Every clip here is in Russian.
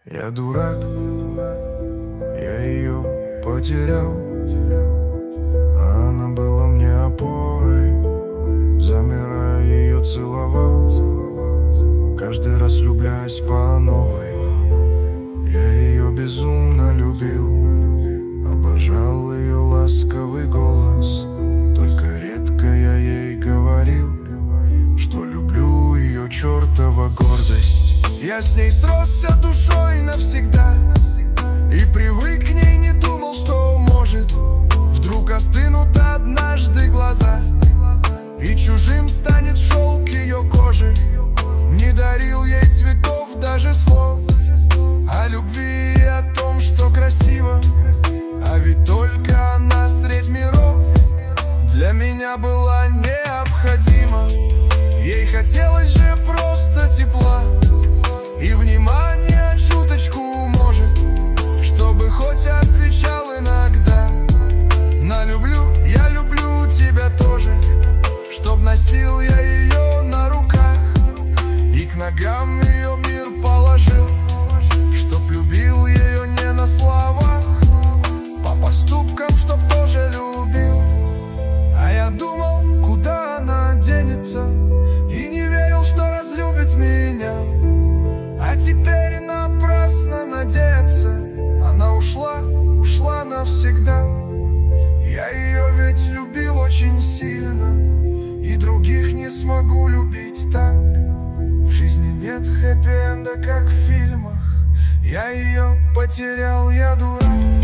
Я дурак, я ее потерял, а она была мне опорой. Замирая, ее целовал, каждый раз влюбляясь по новой. Я ее безумно любил, обожал ее ласковый голос. Только редко я ей говорил, что люблю ее чертова гордость. Я с ней сросся душой навсегда и привык к ней, не думал, что может вдруг остынут однажды глаза, и чужим станет шелк ее кожи. Не дарил ей цветов, даже слов о любви и о том, что красиво, а ведь только она средь миров для меня была необходима. Ей хотелось же просто тепла и внимания чуточку, может, чтобы хоть отвечал иногда на люблю, я люблю тебя тоже, чтоб носил я ее на руках и к ногам ее мир положил, чтоб любил ее не на словах, по поступкам, чтоб тоже любил. А я думал, куда она денется, и не верил, что разлюбит меня. А теперь напрасно надеяться, она ушла навсегда. Я ее ведь любил очень сильно, и других не смогу любить так. В жизни нет хэппи-энда, как в фильмах. Я ее потерял, я дурак.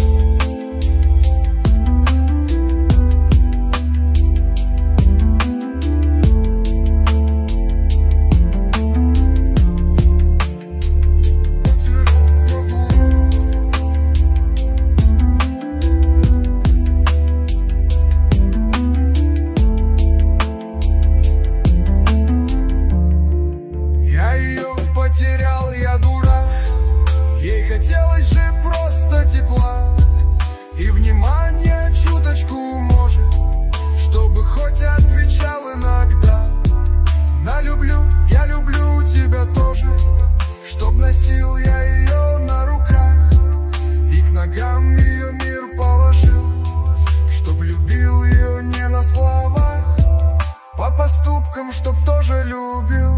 Потерял, я дурак. Ей хотелось же просто тепла и внимания чуточку, может, чтобы хоть отвечал иногда на люблю, я люблю тебя тоже, чтоб носил я ее на руках и к ногам ее мир положил, чтоб любил ее не на словах, по поступкам, чтоб тоже любил.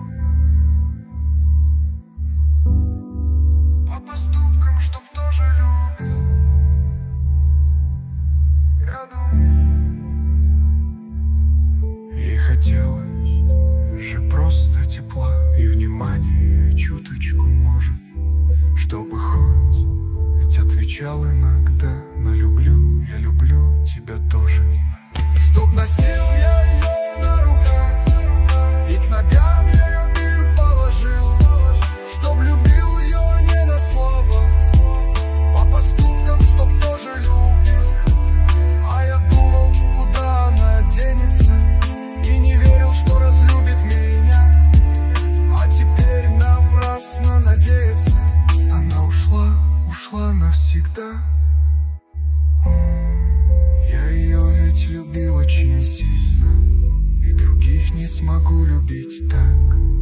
По поступкам, чтоб тоже любил. Я думаю, ей хотелось же просто тепла и внимания чуточку, может, чтобы хоть отвечал иногда на люблю, я люблю тебя тоже, чтоб носил я ее на руках и к ногам ее мир положил, чтоб любил навсегда. Я ее ведь любил очень сильно, и других не смогу любить так.